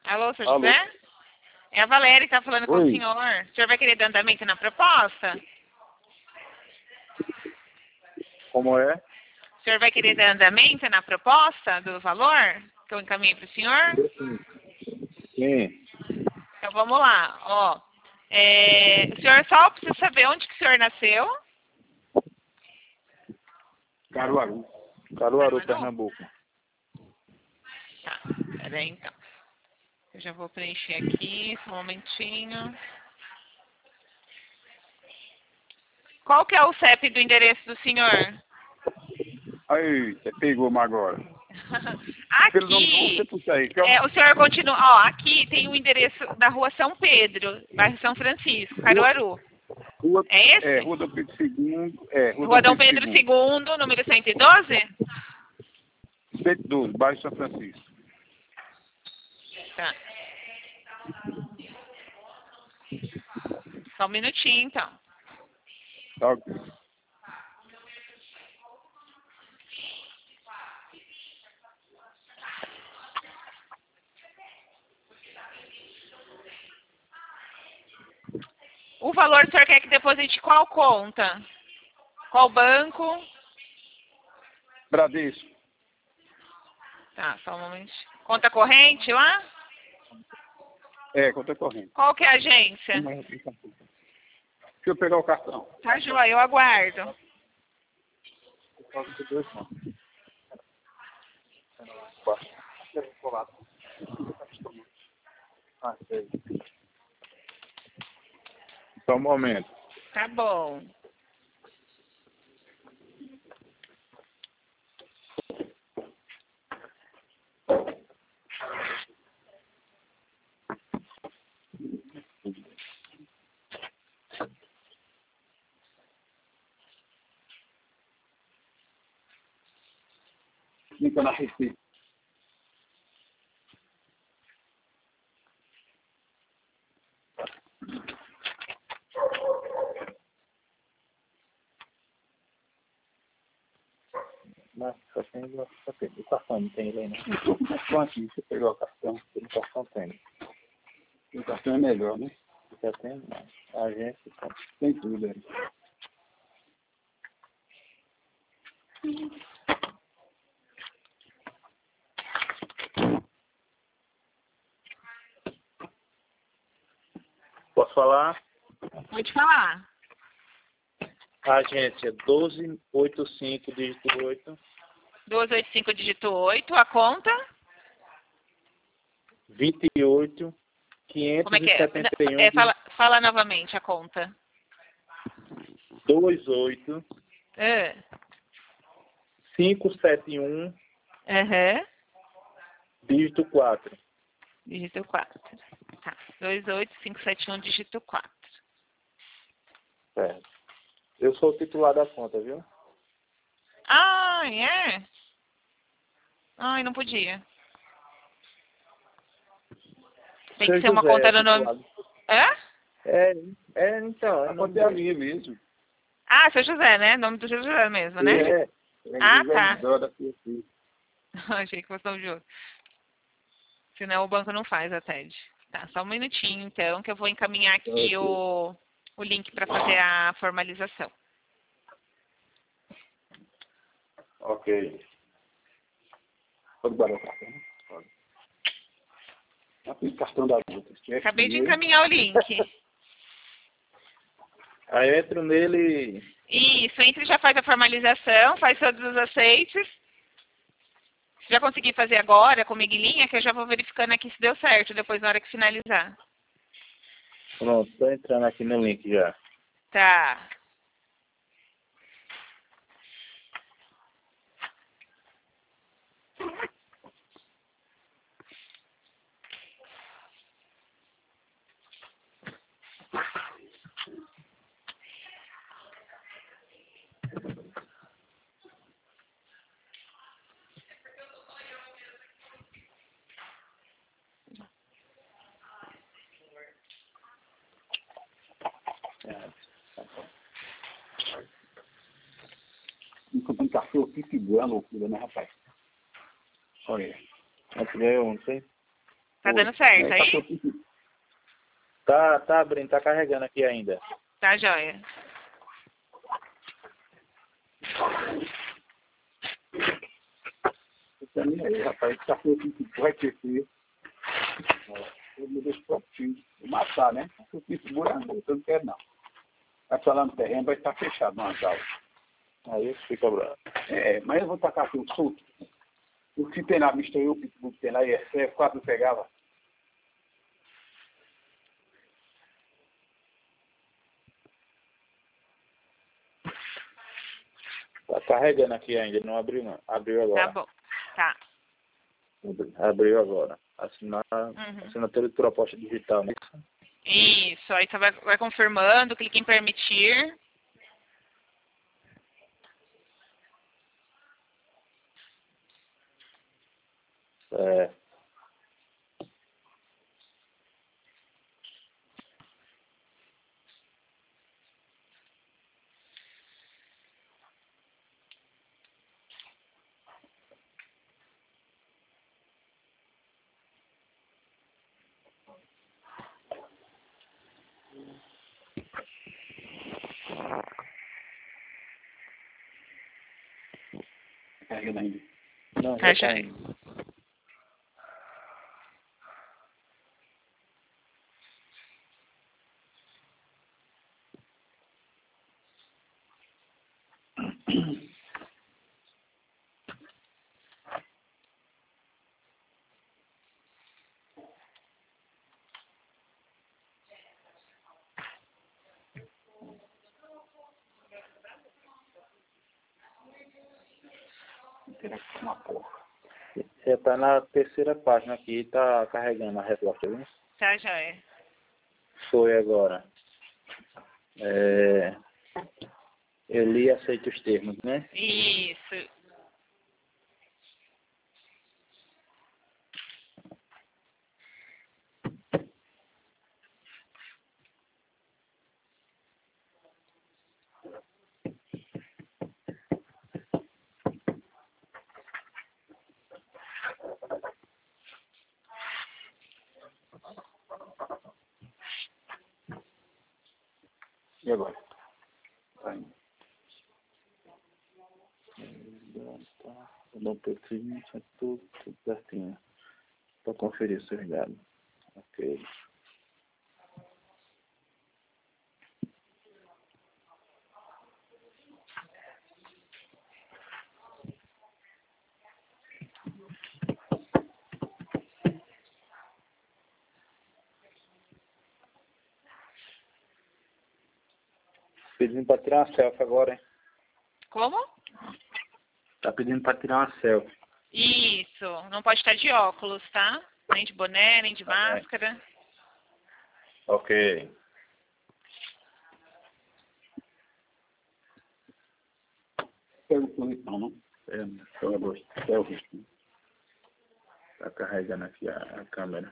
Alô, senhor Alô. José? É a Valéria que está falando com o Oi. senhor. O senhor vai querer dar andamento na proposta? Como é? O senhor vai querer dar andamento na proposta do valor que eu encaminhei para o senhor? Sim. Então vamos lá. Ó, o senhor só precisa saber onde que o senhor nasceu. Caruaru, Caruaru? Pernambuco. Tá, peraí então. Eu já vou preencher aqui, só um momentinho. Qual que é o CEP do endereço do senhor? Aí, você pegou-me agora. Pelo nome do Aqui, você puxa aí. Que eu... o senhor continua, ó, aqui tem o endereço da rua São Pedro, bairro São Francisco, Caruaru. Rua, É esse? Rua Dom Pedro II. Rua Dom Pedro II, número 112? 112, bairro São Francisco. Tá. Só um minutinho, então. Tá. O valor o senhor quer que deposite qual conta? Qual banco? Bradesco. Tá, só um momento. Conta corrente lá? Conta corrente. Qual que é a agência? Deixa eu pegar o cartão. Tá, joia, eu aguardo. Só um momento. Tá bom. Clica na receita. Mas só tem o cartão, não tem ele aí, né? Então aqui, você pegou o cartão. O cartão tem. O cartão é melhor, né? Já tem, não. A agência tá. Tem tudo aí. Posso falar? Pode falar. Agência 1285, dígito 8, 285, dígito 8, a conta? 28, Como é que é? 571, Fala novamente a conta. 28, É. 571, Aham. dígito 4. Dígito 4. Tá. 28571, dígito 4. Certo. Eu sou o titular da conta, viu? Ah, é? Ai, não podia. Tem que Seu ser uma José conta é no nome... titular. Hã? Então. A conta é a minha mesmo. Ah, seu José, né? Nome do seu José mesmo, né? É. Ah, tá. Da PSI. Achei que fosse nome de outro. Senão o banco não faz a TED. Tá, só um minutinho, então, que eu vou encaminhar aqui o link para fazer a formalização. Ok. Pode guardar o cartão? Pode. Aqui o cartão da luta. Acabei de encaminhar o link. Aí eu entro nele. Isso, entre e já faz a formalização, faz todos os aceites. Se já conseguir fazer agora com Miguelinha, que eu já vou verificando aqui se deu certo, depois na hora que finalizar. Pronto, tô entrando aqui no link já. Tá. Enquanto um cachorro fica igual a loucura, né, rapaz? Olha. Aqui é um, não sei. Tá Foi. dando certo Aí, aí? cachorro, Tá abrindo, tá carregando aqui ainda. Tá, joia. tá nem aí, rapaz. Esse cachorro vai crescer. Eu me deixo próprio. Vou matar, né? Cachorro pitbull é amor, eu não quero não. Vai pra lá no terreno, vai estar fechado numa jaula. Aí fica bravo. É, mas eu vou tacar cachorro solto. O que tem na vista eu, o pitbull que tem lá, e é sério, quase não pegava. Tá carregando aqui ainda, não abriu não. Abriu Tá agora. bom. Tá. Abriu agora. Uhum. Assinatura de proposta digital, né? Isso. Aí você vai confirmando, clica em permitir. É. Carregando ainda. Não, Tá, já tá joia. indo. Uma porra. Já tá na terceira página aqui, tá carregando a resposta, viu? Tá, joia. Foi agora. É, eu li e aceito os termos, né? Isso. E agora? Tá indo. O doutor seguinte é tudo certinho. Para conferir seus dados. Ok. Pedindo para tirar uma selfie agora, hein? Como? Tá pedindo para tirar uma selfie. Isso. Não pode estar de óculos, tá? Nem de boné, nem de Tá bem. máscara. Ok. Pega o conexão, não? É, Pega dois. Pega o rosto. tá carregando aqui a câmera.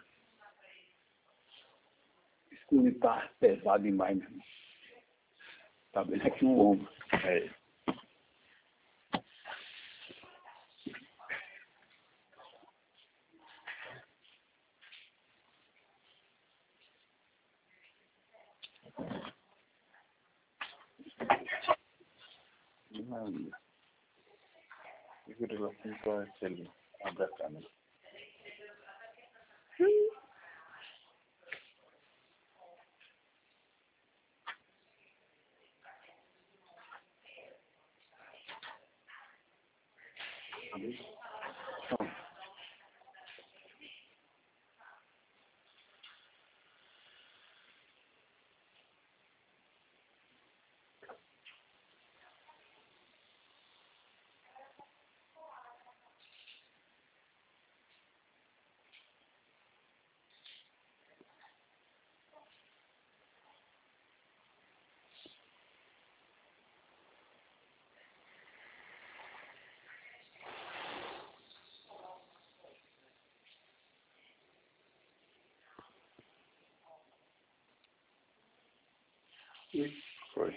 Esse cone tá pesado demais, meu irmão. Tá vendo aqui no ombro. É. Segura ele assim para ele abrir a câmera. Foi.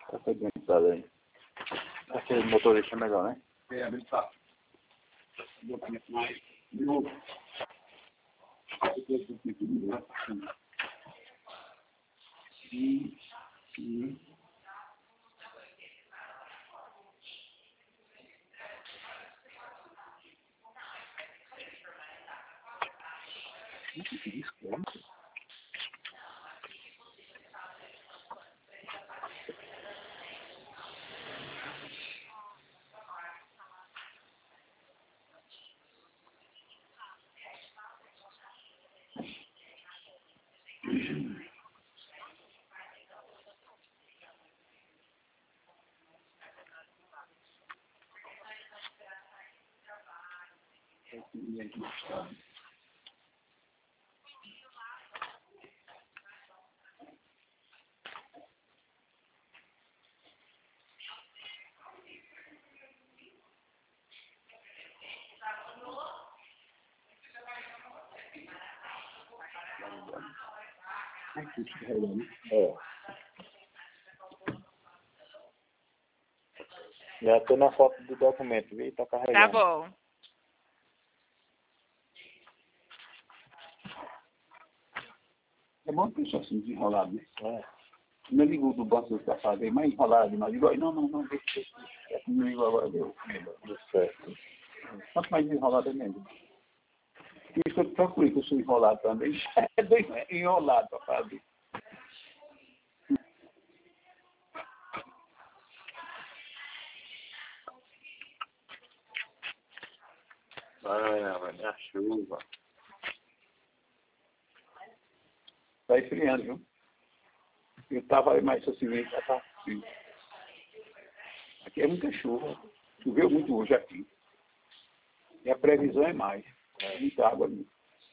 Tá adiantado aí. Aquele motorista é melhor, né? É, habilitado. Eu penso mais. É. Já tô na foto do documento, viu? Tá carregando. Tá bom. É bom que isso assim, desenrolado, né? É. Não ligou do banco da fazer, mas enrolado demais. Digo, não, deixa. Não ligou agora, deu. Deu certo. Quanto mais enrolado é mesmo. Por isso que eu procurei que eu sou enrolado também. É bem enrolado para fazer. Vai a chuva. Tá esfriando, viu? Eu tava mais assim, já tá frio. Aqui é muita chuva. Choveu muito hoje aqui. E a previsão é mais. É muita água ali.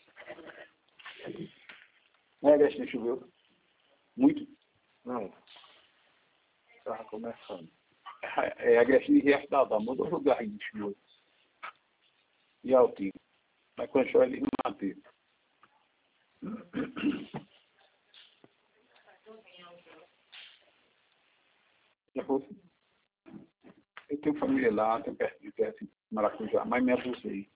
Não é, Agostinho, choveu? Muito? Não. Tava começando. É, Agostinho e Riacho da mudou o lugar aí de chuva. E Altinho. Mas quando chove, ele não manteve. Já foi? Eu tenho família lá, tenho perto de perto, Maracujá, mas me abusei.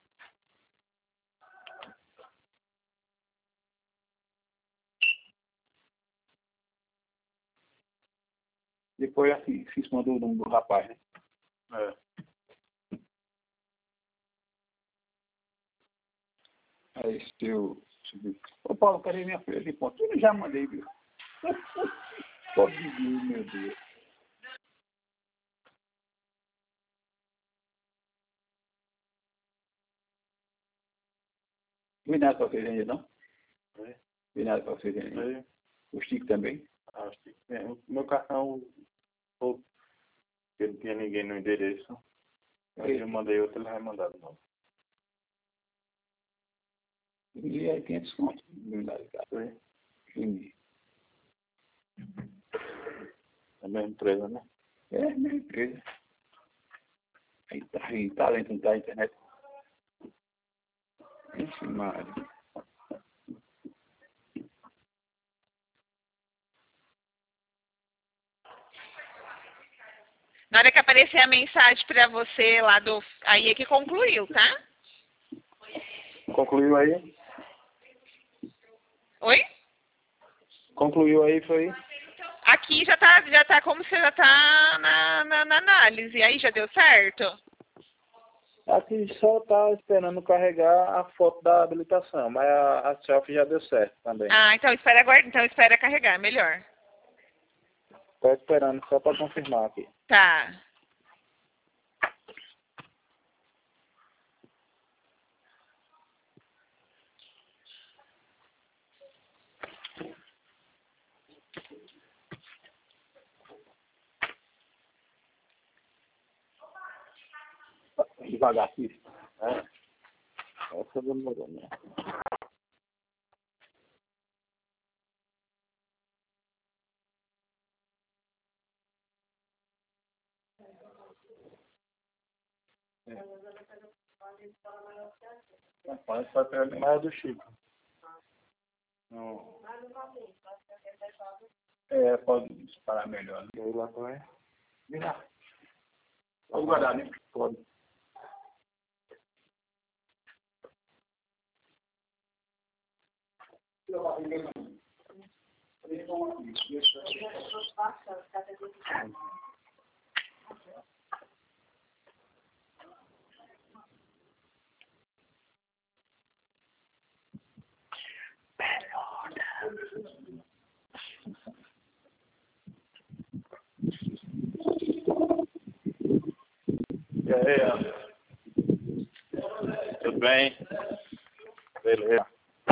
Depois assim, se mandou o nome do rapaz, né? É. Aí seu. Ô Paulo, cadê minha filha de ponto? Eu já mandei, viu? Pode dizer, meu Deus. Vem nada para vocês ainda, não? É. Vem nada para vocês ainda. É. O Chico também? Acho que o meu cartão, porque não tinha ninguém no endereço. Aí eu mandei outro, ele vai mandar de novo. E aí tem desconto. Vem lá de casa. Foi. Sim. É a mesma empresa, né? É, minha empresa. Aí tá talento da internet. Ixi, Mário. Na hora que aparecer a mensagem pra você lá do... Aí é que concluiu, tá? Concluiu aí? Oi? Concluiu aí, foi? Aqui já tá como você já tá na análise. Aí já deu certo? Aqui só tá esperando carregar a foto da habilitação, mas a selfie já deu certo também. Ah, então espera carregar, melhor. Tô esperando só para confirmar aqui. Tá. Devagar, filho. Essa demorou, né? Pode pegar Mas é do Chico. Não. Pode disparar melhor. Né? E aí lá vai. Vira. Pode guardar, né? Pode. E aí, tudo bem? Beleza.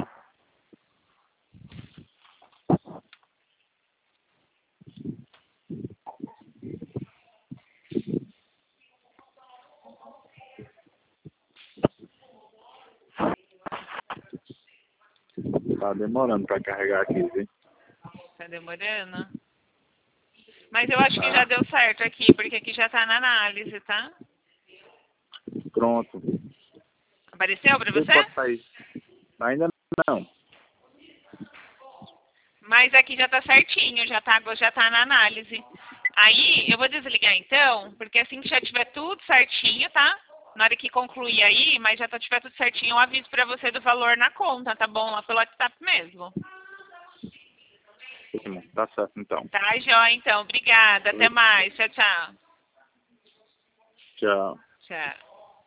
Tá demorando pra carregar aqui, viu? Tá demorando? Mas eu acho que já deu certo aqui, porque aqui já tá na análise, tá? Pronto. Apareceu pra você? Pode sair. Ainda não. Mas aqui já tá certinho, já tá na análise. Aí, eu vou desligar então, porque assim que já tiver tudo certinho, tá? Na hora que concluir aí, mas já tiver tudo certinho, eu aviso pra você do valor na conta, tá bom? Lá pelo WhatsApp mesmo. Tá certo, então. Tá, joia, então. Obrigada. Até mais. Tchau, tchau. Tchau. Tchau.